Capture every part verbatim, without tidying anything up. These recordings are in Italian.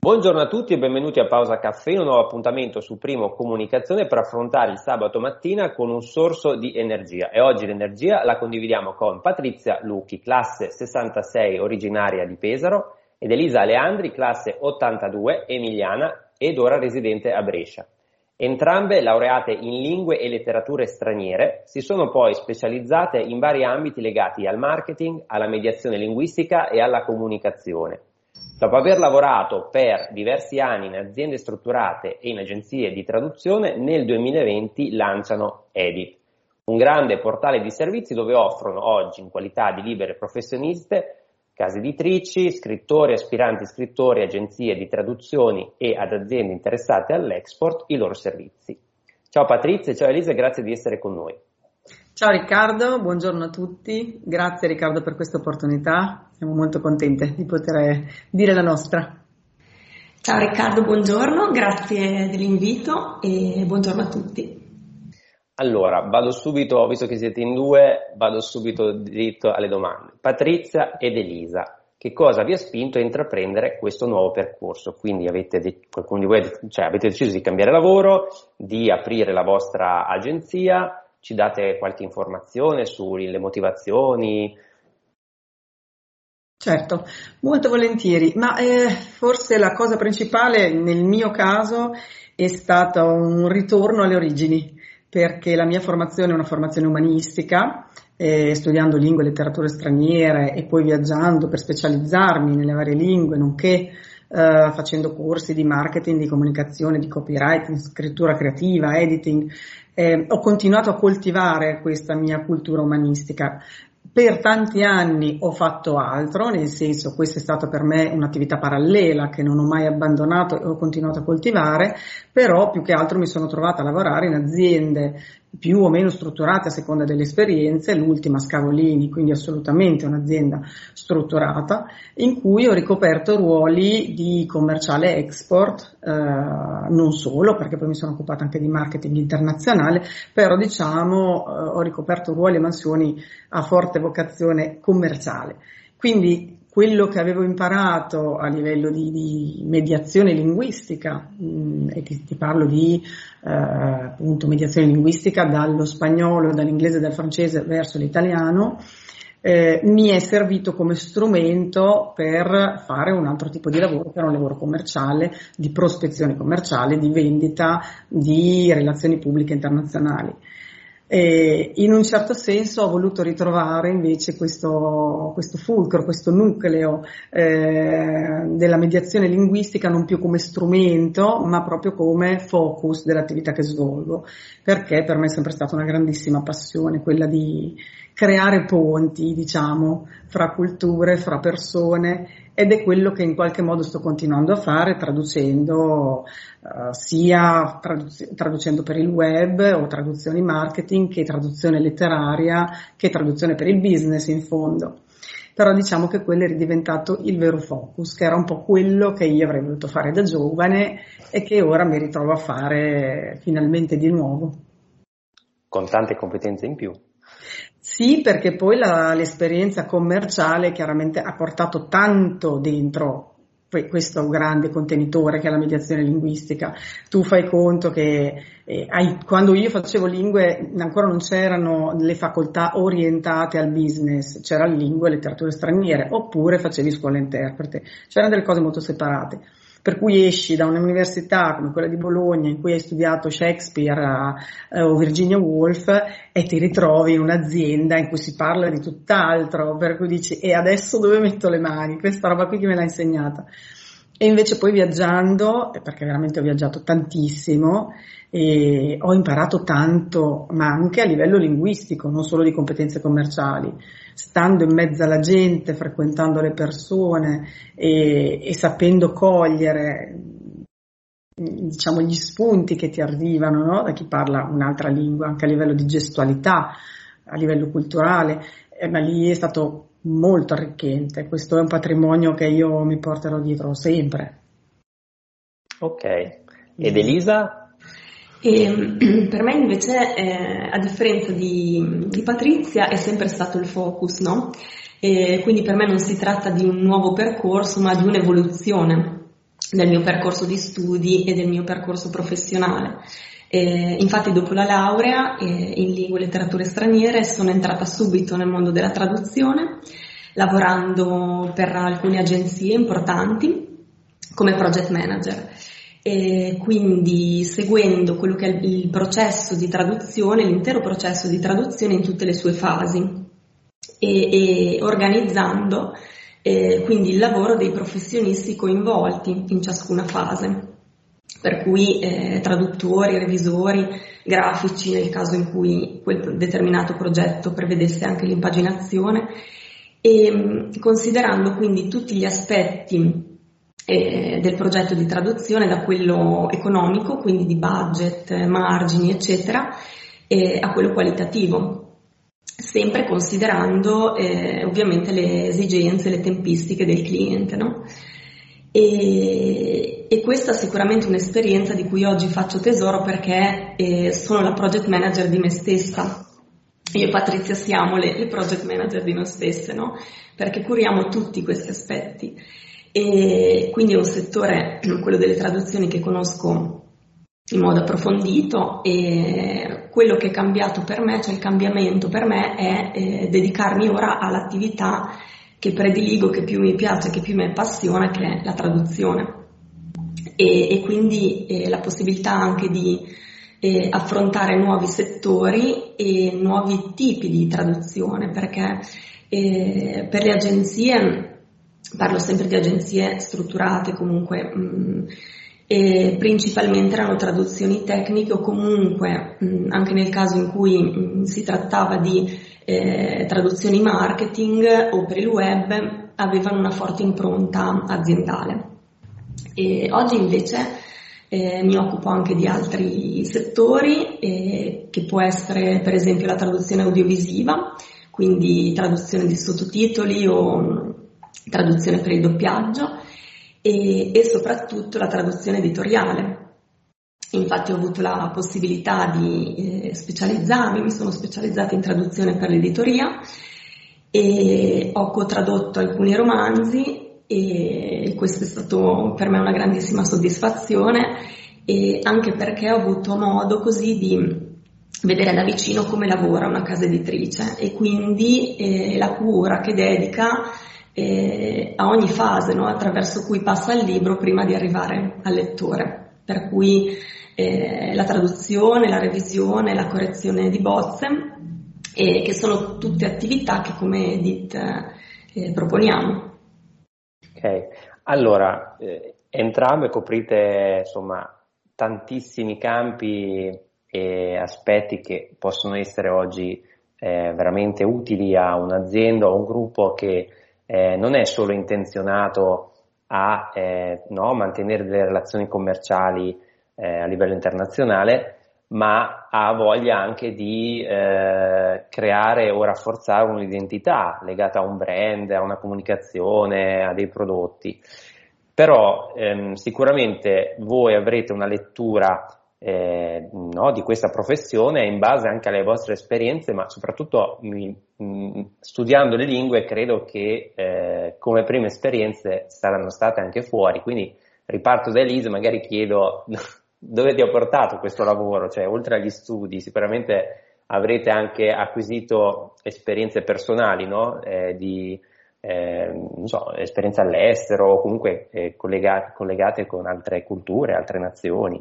Buongiorno a tutti e benvenuti a Pausa Caffè, un nuovo appuntamento su Primo Comunicazione per affrontare il sabato mattina con un sorso di energia. E oggi l'energia la condividiamo con Patrizia Lucchi, classe sessantasei originaria di Pesaro, ed Elisa Leandri, classe ottantadue emiliana ed ora residente a Brescia. Entrambe laureate in lingue e letterature straniere, si sono poi specializzate in vari ambiti legati al marketing, alla mediazione linguistica e alla comunicazione. Dopo aver lavorato per diversi anni in aziende strutturate e in agenzie di traduzione, nel duemilaventi lanciano Edit, un grande portale di servizi dove offrono oggi, in qualità di libere professioniste, case editrici, scrittori, aspiranti scrittori, agenzie di traduzioni e ad aziende interessate all'export i loro servizi. Ciao Patrizia, ciao Elisa, grazie di essere con noi. Ciao Riccardo, buongiorno a tutti, grazie Riccardo per questa opportunità, siamo molto contente di poter dire la nostra. Ciao Riccardo, buongiorno, grazie dell'invito e buongiorno a tutti. Allora, vado subito, visto che siete in due, vado subito diritto alle domande. Patrizia ed Elisa, che cosa vi ha spinto a intraprendere questo nuovo percorso? Quindi avete, qualcuno di voi, cioè, avete deciso di cambiare lavoro, di aprire la vostra agenzia. Ci date qualche informazione sulle motivazioni? Certo, molto volentieri, ma eh, forse la cosa principale nel mio caso è stato un ritorno alle origini, perché la mia formazione è una formazione umanistica, eh, studiando lingue e letterature straniere e poi viaggiando per specializzarmi nelle varie lingue, nonché Uh, facendo corsi di marketing, di comunicazione, di copywriting, scrittura creativa, editing, eh, ho continuato a coltivare questa mia cultura umanistica. Per tanti anni ho fatto altro, nel senso questa è stata per me un'attività parallela che non ho mai abbandonato e ho continuato a coltivare, però più che altro mi sono trovata a lavorare in aziende più o meno strutturate a seconda delle esperienze, l'ultima Scavolini, quindi assolutamente un'azienda strutturata, in cui ho ricoperto ruoli di commerciale export, eh, non solo, perché poi mi sono occupata anche di marketing internazionale, però diciamo eh, ho ricoperto ruoli e mansioni a forte vocazione commerciale. Quindi quello che avevo imparato a livello di, di mediazione linguistica, mh, e ti, ti parlo di eh, appunto mediazione linguistica dallo spagnolo, dall'inglese e dal francese verso l'italiano, eh, mi è servito come strumento per fare un altro tipo di lavoro, che era un lavoro commerciale, di prospezione commerciale, di vendita, di relazioni pubbliche internazionali. E in un certo senso ho voluto ritrovare invece questo, questo fulcro, questo nucleo eh, della mediazione linguistica non più come strumento ma proprio come focus dell'attività che svolgo, perché per me è sempre stata una grandissima passione quella di creare ponti, diciamo, fra culture, fra persone, ed è quello che in qualche modo sto continuando a fare traducendo uh, sia traduzi- traducendo per il web o traduzioni marketing che traduzione letteraria che traduzione per il business in fondo. Però diciamo che quello è ridiventato il vero focus, che era un po' quello che io avrei voluto fare da giovane e che ora mi ritrovo a fare finalmente di nuovo. Con tante competenze in più. Sì, perché poi la, l'esperienza commerciale chiaramente ha portato tanto dentro questo grande contenitore che è la mediazione linguistica. Tu fai conto che eh, hai, quando io facevo lingue ancora non c'erano le facoltà orientate al business, c'era lingue e letterature straniere, oppure facevi scuola interprete, c'erano delle cose molto separate. Per cui esci da un'università come quella di Bologna in cui hai studiato Shakespeare eh, o Virginia Woolf e ti ritrovi in un'azienda in cui si parla di tutt'altro, per cui dici e adesso dove metto le mani? Questa roba qui chi me l'ha insegnata? E invece poi viaggiando, perché veramente ho viaggiato tantissimo, e ho imparato tanto, ma anche a livello linguistico, non solo di competenze commerciali, stando in mezzo alla gente, frequentando le persone e, e sapendo cogliere, diciamo, gli spunti che ti arrivano, no? Da chi parla un'altra lingua, anche a livello di gestualità, a livello culturale, eh, ma lì è stato molto arricchente. Questo è un patrimonio che io mi porterò dietro sempre. Ok, ed Elisa? E per me invece, eh, a differenza di, di Patrizia, è sempre stato il focus, no? E quindi per me non si tratta di un nuovo percorso, ma di un'evoluzione. del mio percorso di studi e del mio percorso professionale. Eh, infatti dopo la laurea eh, in lingue e letterature straniere sono entrata subito nel mondo della traduzione, lavorando per alcune agenzie importanti come project manager, e quindi seguendo quello che è il processo di traduzione, l'intero processo di traduzione in tutte le sue fasi e, e organizzando eh, quindi il lavoro dei professionisti coinvolti in ciascuna fase. Per cui eh, traduttori, revisori, grafici nel caso in cui quel determinato progetto prevedesse anche l'impaginazione, e mh, considerando quindi tutti gli aspetti eh, del progetto di traduzione, da quello economico, quindi di budget, margini eccetera, eh, a quello qualitativo, sempre considerando eh, ovviamente le esigenze, le tempistiche del cliente, no? E, e questa è sicuramente un'esperienza di cui oggi faccio tesoro, perché eh, sono la project manager di me stessa. Io e Patrizia siamo le, le project manager di noi stesse, no? Perché curiamo tutti questi aspetti. E quindi è un settore, quello delle traduzioni, che conosco in modo approfondito, e quello che è cambiato per me, cioè il cambiamento per me, è eh, dedicarmi ora all'attività che prediligo, che più mi piace, che più mi appassiona, che è la traduzione, e, e quindi eh, la possibilità anche di eh, affrontare nuovi settori e nuovi tipi di traduzione, perché eh, per le agenzie, parlo sempre di agenzie strutturate comunque, mh, e principalmente erano traduzioni tecniche, o comunque mh, anche nel caso in cui mh, si trattava di eh, traduzioni marketing o per il web, avevano una forte impronta aziendale. E oggi invece eh, mi occupo anche di altri settori, eh, che può essere per esempio la traduzione audiovisiva, quindi traduzione di sottotitoli o mh, traduzione per il doppiaggio, e, e soprattutto la traduzione editoriale. Infatti ho avuto la possibilità di eh, specializzarmi, mi sono specializzata in traduzione per l'editoria e ho cotradotto alcuni romanzi, e questo è stato per me una grandissima soddisfazione, e anche perché ho avuto modo così di vedere da vicino come lavora una casa editrice, e quindi eh, la cura che dedica eh, a ogni fase, no? Attraverso cui passa il libro prima di arrivare al lettore. Per cui eh, la traduzione, la revisione, la correzione di bozze, eh, che sono tutte attività che come Edit eh, proponiamo. Ok, allora eh, entrambe coprite insomma tantissimi campi e aspetti che possono essere oggi eh, veramente utili a un'azienda o a un gruppo che eh, non è solo intenzionato a eh, no, mantenere delle relazioni commerciali eh, a livello internazionale, ma ha voglia anche di eh, creare o rafforzare un'identità legata a un brand, a una comunicazione, a dei prodotti. Però ehm, sicuramente voi avrete una lettura eh, no, di questa professione in base anche alle vostre esperienze, ma soprattutto mh, mh, studiando le lingue credo che eh, come prime esperienze saranno state anche fuori, quindi riparto da Elisa, magari chiedo dove ti ha portato questo lavoro, cioè oltre agli studi sicuramente avrete anche acquisito esperienze personali, no? eh, di eh, non so, esperienze all'estero o comunque eh, collegate, collegate con altre culture, altre nazioni.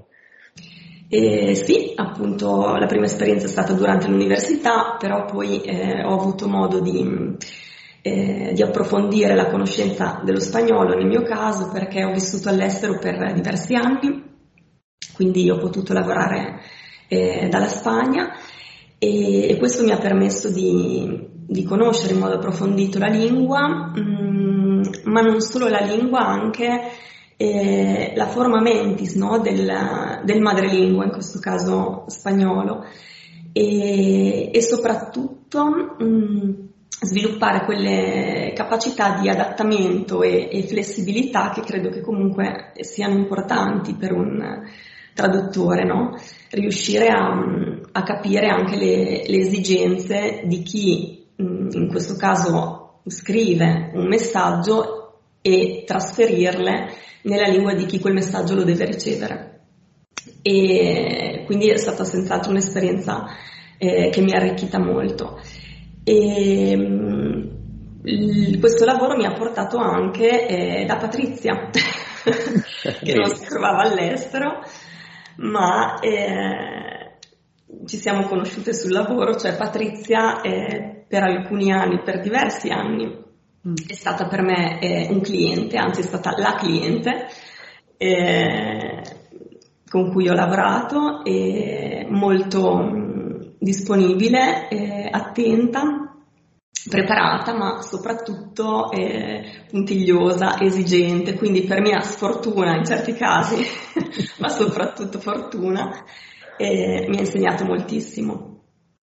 Eh, sì, appunto la prima esperienza è stata durante l'università, però poi eh, ho avuto modo di, eh, di approfondire la conoscenza dello spagnolo nel mio caso, perché ho vissuto all'estero per diversi anni, quindi ho potuto lavorare eh, dalla Spagna, e, e questo mi ha permesso di, di conoscere in modo approfondito la lingua, mh, ma non solo la lingua, anche eh, la forma mentis, no, del, del madrelingua, in questo caso spagnolo, e, e soprattutto mh, sviluppare quelle capacità di adattamento e, e flessibilità che credo che comunque siano importanti per un traduttore, no? Riuscire a, a capire anche le, le esigenze di chi in questo caso scrive un messaggio e trasferirle nella lingua di chi quel messaggio lo deve ricevere. E quindi è stata senz'altro un'esperienza eh, che mi ha arricchita molto. E mh, questo lavoro mi ha portato anche eh, da Patrizia, che non si trovava all'estero, ma eh, ci siamo conosciute sul lavoro. Cioè Patrizia eh, per alcuni anni, per diversi anni, mm. è stata per me eh, un cliente, anzi è stata la cliente eh, con cui ho lavorato, e molto mh, disponibile, eh, attenta, preparata, ma soprattutto eh, puntigliosa, esigente. Quindi per mia sfortuna in certi casi, ma soprattutto fortuna, eh, mi ha insegnato moltissimo.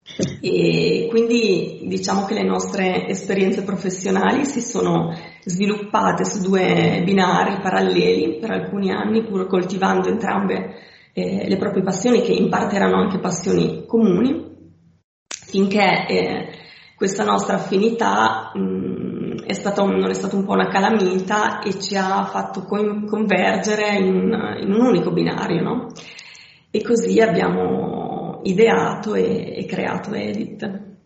E quindi diciamo che le nostre esperienze professionali si sono sviluppate su due binari paralleli per alcuni anni, pur coltivando entrambe eh, le proprie passioni, che in parte erano anche passioni comuni, finché eh, questa nostra affinità mh, è stata un, non è stata un po' una calamita e ci ha fatto co- convergere in, in un unico binario, no? E così abbiamo ideato e, e creato Edit.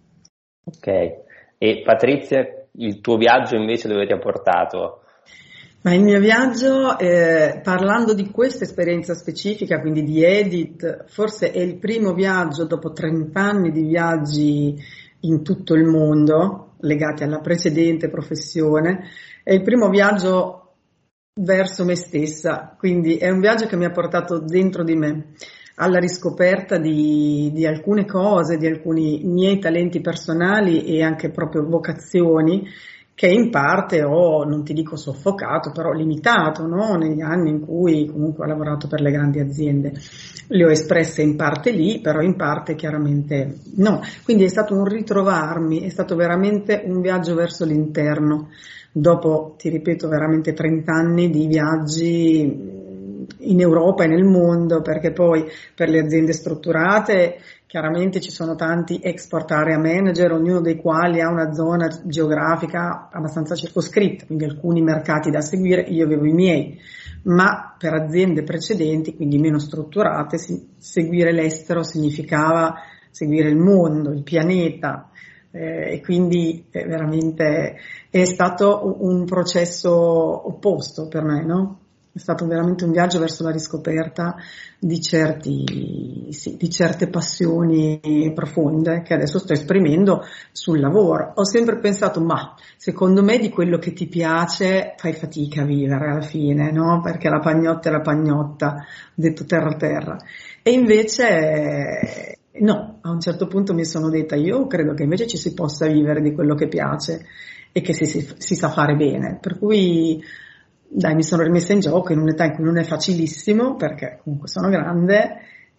Ok, e Patrizia, il tuo viaggio invece dove ti ha portato? Ma il mio viaggio, eh, parlando di questa esperienza specifica, quindi di Edit, forse è il primo viaggio dopo trenta anni di viaggi in tutto il mondo, legati alla precedente professione, è il primo viaggio verso me stessa, quindi è un viaggio che mi ha portato dentro di me, alla riscoperta di, di alcune cose, di alcuni miei talenti personali e anche proprio vocazioni, che in parte ho, non ti dico soffocato, però limitato, no? Negli anni in cui comunque ho lavorato per le grandi aziende. Le ho espresse in parte lì, però in parte chiaramente no. Quindi è stato un ritrovarmi, è stato veramente un viaggio verso l'interno, dopo, ti ripeto, veramente trenta anni di viaggi in Europa e nel mondo, perché poi per le aziende strutturate chiaramente ci sono tanti export area manager, ognuno dei quali ha una zona geografica abbastanza circoscritta, quindi alcuni mercati da seguire, io avevo i miei, ma per aziende precedenti, quindi meno strutturate, seguire l'estero significava seguire il mondo, il pianeta, eh, e quindi eh, veramente è stato un processo opposto per me, no? È stato veramente un viaggio verso la riscoperta di certi, sì, di certe passioni profonde che adesso sto esprimendo sul lavoro. Ho sempre pensato, ma secondo me di quello che ti piace fai fatica a vivere alla fine, no? Perché la pagnotta è la pagnotta, detto terra terra. E invece no, a un certo punto mi sono detta, io credo che invece ci si possa vivere di quello che piace e che si, si, si sa fare bene. Per cui dai, mi sono rimessa in gioco in un'età in cui non è facilissimo, perché comunque sono grande,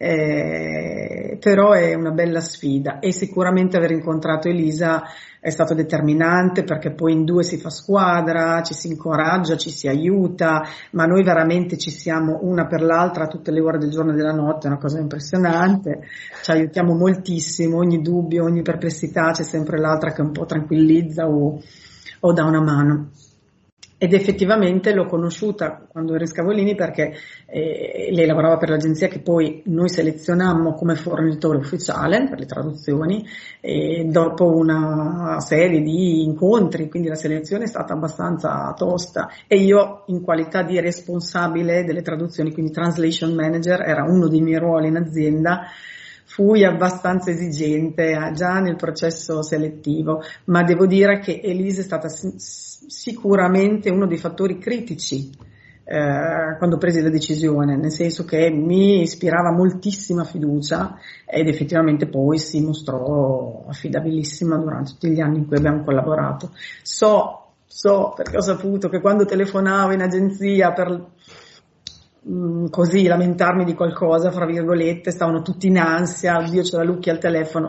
eh, però è una bella sfida, e sicuramente aver incontrato Elisa è stato determinante, perché poi in due si fa squadra, ci si incoraggia, ci si aiuta, ma noi veramente ci siamo una per l'altra a tutte le ore del giorno e della notte, è una cosa impressionante, ci aiutiamo moltissimo, ogni dubbio, ogni perplessità c'è sempre l'altra che un po' tranquillizza o, o dà una mano. Ed effettivamente l'ho conosciuta quando ero in Scavolini, perché eh, lei lavorava per l'agenzia che poi noi selezionammo come fornitore ufficiale per le traduzioni, e dopo una serie di incontri, quindi la selezione è stata abbastanza tosta, e io in qualità di responsabile delle traduzioni, quindi translation manager, era uno dei miei ruoli in azienda, fui abbastanza esigente già nel processo selettivo, ma devo dire che Elisa è stata sicuramente uno dei fattori critici eh, quando presi la decisione, nel senso che mi ispirava moltissima fiducia ed effettivamente poi si mostrò affidabilissima durante tutti gli anni in cui abbiamo collaborato. So, so perché ho saputo che quando telefonavo in agenzia per così lamentarmi di qualcosa, fra virgolette, stavano tutti in ansia, oddio c'è la Lucchi al telefono,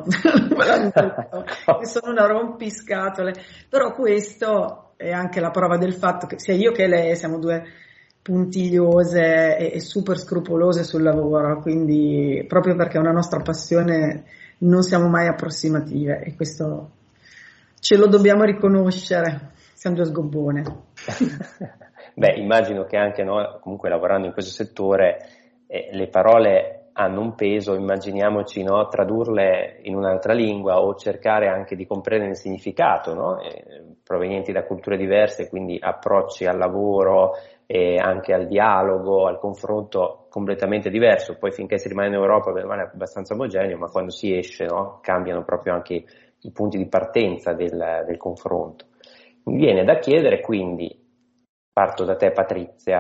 e sono una rompiscatole, però questo è anche la prova del fatto che sia io che lei siamo due puntigliose e, e super scrupolose sul lavoro, quindi proprio perché è una nostra passione non siamo mai approssimative, e questo ce lo dobbiamo riconoscere, siamo due sgobbone. Beh, immagino che anche noi, comunque lavorando in questo settore, eh, le parole hanno un peso, immaginiamoci, no, tradurle in un'altra lingua o cercare anche di comprendere il significato, no, eh, provenienti da culture diverse, quindi approcci al lavoro e anche al dialogo, al confronto completamente diverso. Poi finché si rimane in Europa rimane abbastanza omogeneo, ma quando si esce, no, cambiano proprio anche i punti di partenza del, del confronto. Mi viene da chiedere quindi, parto da te Patrizia,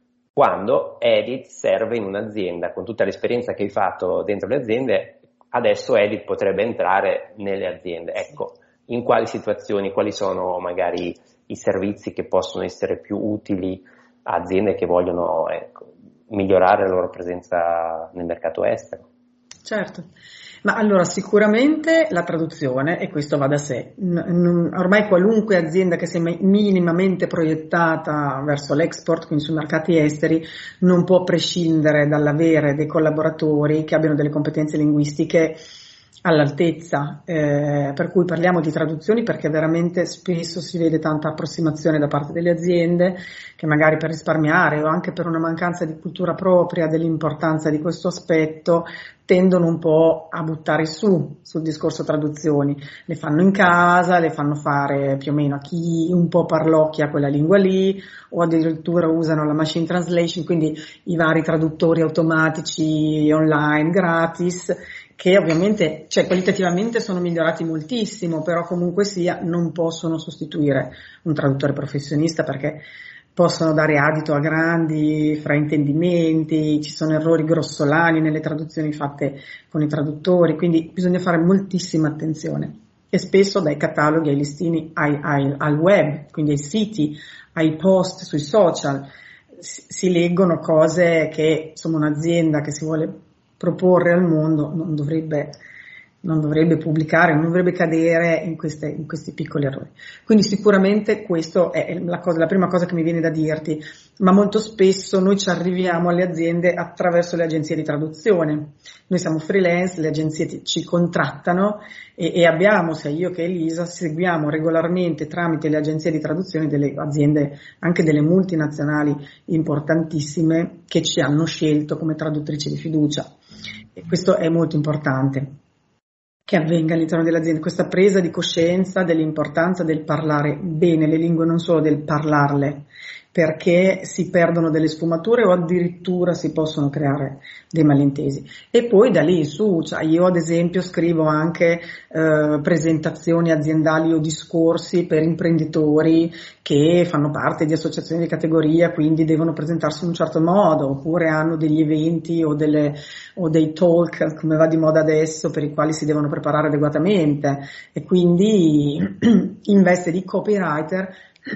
quando Edit serve in un'azienda, con tutta l'esperienza che hai fatto dentro le aziende, adesso Edit potrebbe entrare nelle aziende. Ecco, in quali situazioni, quali sono magari i servizi che possono essere più utili a aziende che vogliono, ecco, migliorare la loro presenza nel mercato estero? Certo. Ma allora sicuramente la traduzione, e questo va da sé, N- ormai qualunque azienda che sia minimamente proiettata verso l'export, quindi sui mercati esteri, non può prescindere dall'avere dei collaboratori che abbiano delle competenze linguistiche all'altezza, eh, per cui parliamo di traduzioni perché veramente spesso si vede tanta approssimazione da parte delle aziende che magari per risparmiare o anche per una mancanza di cultura propria dell'importanza di questo aspetto tendono un po' a buttare su sul discorso traduzioni, le fanno in casa, le fanno fare più o meno a chi un po' parlocchia quella lingua lì o addirittura usano la machine translation, quindi i vari traduttori automatici online gratis, che ovviamente, cioè qualitativamente sono migliorati moltissimo, però comunque sia non possono sostituire un traduttore professionista perché possono dare adito a grandi fraintendimenti, ci sono errori grossolani nelle traduzioni fatte con i traduttori, quindi bisogna fare moltissima attenzione. E spesso dai cataloghi ai listini ai, ai, al web, quindi ai siti, ai post sui social, si, si leggono cose che insomma un'azienda che si vuole proporre al mondo non dovrebbe, non dovrebbe pubblicare, non dovrebbe cadere in, queste, in questi piccoli errori. Quindi sicuramente questo è la, cosa, la prima cosa che mi viene da dirti, ma molto spesso noi ci arriviamo alle aziende attraverso le agenzie di traduzione. Noi siamo freelance, le agenzie ci contrattano e, e abbiamo, sia io che Elisa, seguiamo regolarmente tramite le agenzie di traduzione delle aziende, anche delle multinazionali importantissime che ci hanno scelto come traduttrici di fiducia. E questo è molto importante che avvenga all'interno delle aziende, questa presa di coscienza dell'importanza del parlare bene le lingue, non solo del parlarle, perché si perdono delle sfumature o addirittura si possono creare dei malintesi. E poi da lì in su, cioè io ad esempio scrivo anche eh, presentazioni aziendali o discorsi per imprenditori che fanno parte di associazioni di categoria, quindi devono presentarsi in un certo modo, oppure hanno degli eventi o, delle, o dei talk, come va di moda adesso, per i quali si devono preparare adeguatamente, e quindi in veste di copywriter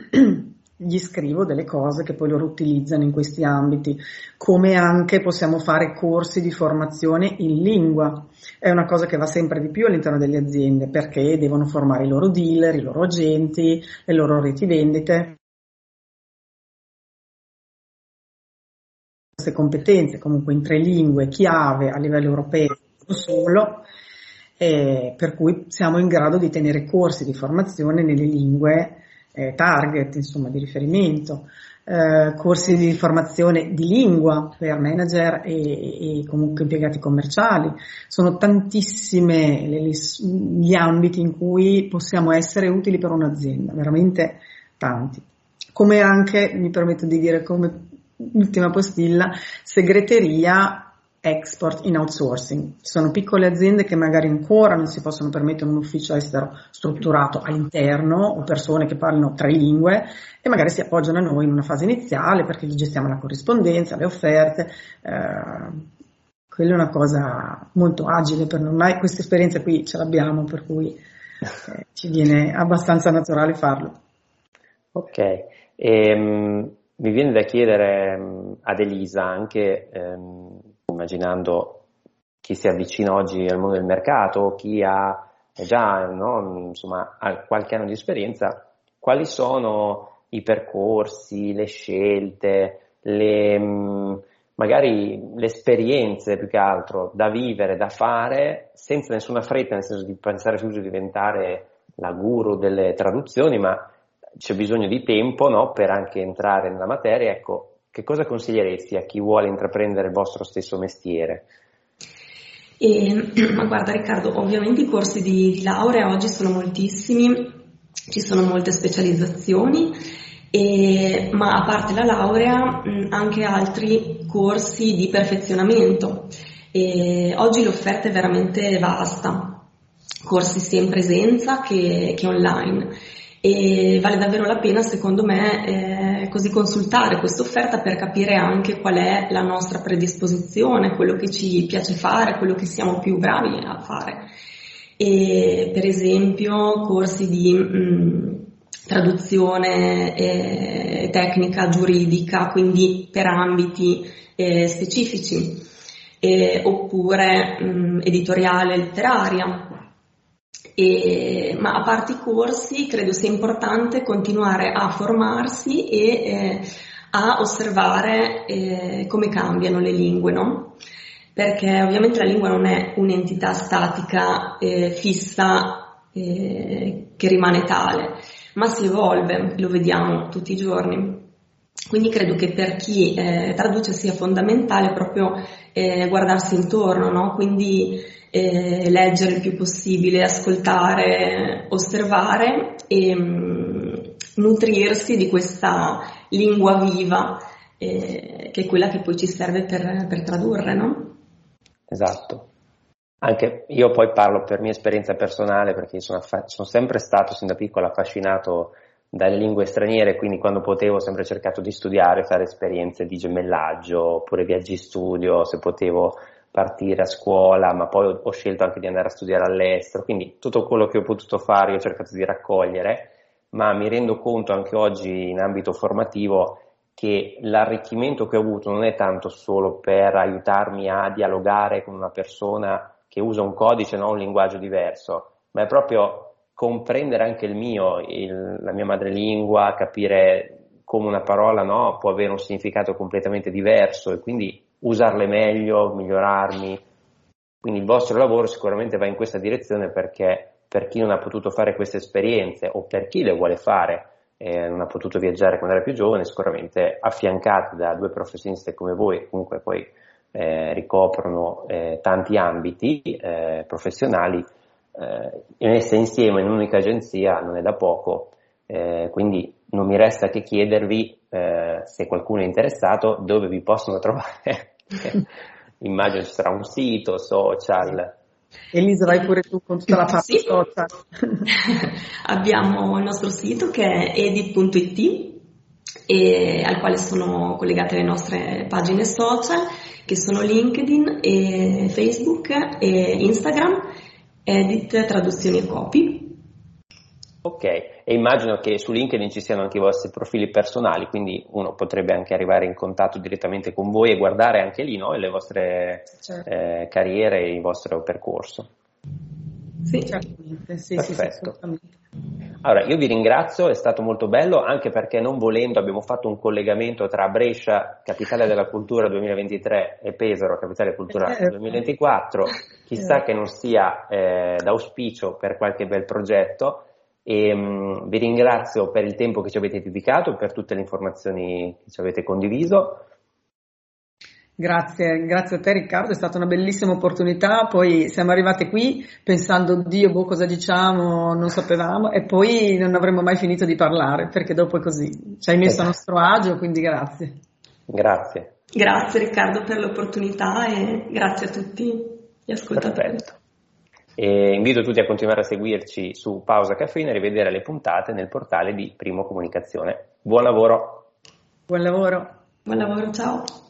gli scrivo delle cose che poi loro utilizzano in questi ambiti, come anche possiamo fare corsi di formazione in lingua. È una cosa che va sempre di più all'interno delle aziende perché devono formare i loro dealer, i loro agenti, le loro reti vendite. Queste competenze comunque in tre lingue chiave a livello europeo non solo, eh, per cui siamo in grado di tenere corsi di formazione nelle lingue Eh, target, insomma, di riferimento, eh, corsi di formazione di lingua per manager e, e comunque impiegati commerciali. Sono tantissime le, gli ambiti in cui possiamo essere utili per un'azienda, veramente tanti. Come anche, mi permetto di dire come ultima postilla, segreteria export in outsourcing. Ci sono piccole aziende che magari ancora non si possono permettere un ufficio estero strutturato all'interno o persone che parlino tre lingue e magari si appoggiano a noi in una fase iniziale perché gli gestiamo la corrispondenza, le offerte. Eh, quella è una cosa molto agile per noi, ma questa esperienza qui ce l'abbiamo, per cui eh, ci viene abbastanza naturale farlo. Ok, ehm, mi viene da chiedere um, ad Elisa anche um, immaginando chi si avvicina oggi al mondo del mercato, chi ha già no, insomma, ha qualche anno di esperienza, quali sono i percorsi, le scelte, le, magari le esperienze più che altro da vivere, da fare, senza nessuna fretta, nel senso di pensare subito di diventare la guru delle traduzioni, ma c'è bisogno di tempo, no, per anche entrare nella materia. Ecco, che cosa consiglieresti a chi vuole intraprendere il vostro stesso mestiere? E, ma guarda Riccardo, ovviamente i corsi di, di laurea oggi sono moltissimi, ci sono molte specializzazioni, e, ma a parte la laurea mh, anche altri corsi di perfezionamento. E oggi l'offerta è veramente vasta, corsi sia in presenza che, che online, e vale davvero la pena secondo me eh, così consultare questa offerta per capire anche qual è la nostra predisposizione, quello che ci piace fare, quello che siamo più bravi a fare. E, per esempio corsi di mh, traduzione eh, tecnica giuridica, quindi per ambiti eh, specifici, eh, oppure mh, editoriale letteraria. E, ma a parte i corsi credo sia importante continuare a formarsi e eh, a osservare eh, come cambiano le lingue, no? Perché ovviamente la lingua non è un'entità statica, eh, fissa, eh, che rimane tale, ma si evolve, lo vediamo tutti i giorni. Quindi credo che per chi eh, traduce sia fondamentale proprio eh, guardarsi intorno, no? Quindi eh, leggere il più possibile, ascoltare, osservare e mh, nutrirsi di questa lingua viva eh, che è quella che poi ci serve per, per tradurre, no? Esatto. Anche io poi parlo per mia esperienza personale, perché sono, affa- sono sempre stato sin da piccolo affascinato dalle lingue straniere, quindi quando potevo ho sempre cercato di studiare, fare esperienze di gemellaggio, oppure viaggi studio, se potevo partire a scuola, ma poi ho scelto anche di andare a studiare all'estero, quindi tutto quello che ho potuto fare io ho cercato di raccogliere, ma mi rendo conto anche oggi in ambito formativo che l'arricchimento che ho avuto non è tanto solo per aiutarmi a dialogare con una persona che usa un codice, no, un linguaggio diverso, ma è proprio comprendere anche il mio, il, la mia madrelingua, capire come una parola, no, può avere un significato completamente diverso e quindi usarle meglio, migliorarmi. Quindi il vostro lavoro sicuramente va in questa direzione, perché per chi non ha potuto fare queste esperienze o per chi le vuole fare e non ha potuto viaggiare quando era più giovane, sicuramente affiancati da due professioniste come voi, che comunque poi eh, ricoprono eh, tanti ambiti eh, professionali, eh, messe insieme in un'unica agenzia non è da poco, eh, quindi non mi resta che chiedervi eh, se qualcuno è interessato dove vi possono trovare. Immagino ci sarà un sito, social. Elisa, vai pure tu con tutta la parte sì. social. Abbiamo il nostro sito che è edit punto it, e al quale sono collegate le nostre pagine social, che sono LinkedIn e Facebook e Instagram, Edit Traduzioni e Copy. Ok, e immagino che su LinkedIn ci siano anche i vostri profili personali, quindi uno potrebbe anche arrivare in contatto direttamente con voi e guardare anche lì, no, le vostre certo. eh, carriere e il vostro percorso. Sì, certamente, sì, perfetto. Sì, sì, allora, io vi ringrazio, è stato molto bello, anche perché non volendo abbiamo fatto un collegamento tra Brescia, capitale della cultura duemilaventitré, e Pesaro, capitale della cultura eh, duemilaventiquattro. Chissà eh. che non sia eh, d'auspicio per qualche bel progetto. E um, vi ringrazio per il tempo che ci avete dedicato, per tutte le informazioni che ci avete condiviso. Grazie, grazie a te Riccardo, è stata una bellissima opportunità, poi siamo arrivate qui pensando Dio, boh, cosa diciamo, non sapevamo, e poi non avremmo mai finito di parlare, perché dopo è così, ci hai messo esatto. a nostro agio, quindi grazie. Grazie. Grazie Riccardo per l'opportunità e grazie a tutti gli ascoltatori. Perfetto. E invito tutti a continuare a seguirci su Pausa Caffeina e rivedere le puntate nel portale di Primo Comunicazione. Buon lavoro. Buon lavoro. Buon lavoro, ciao.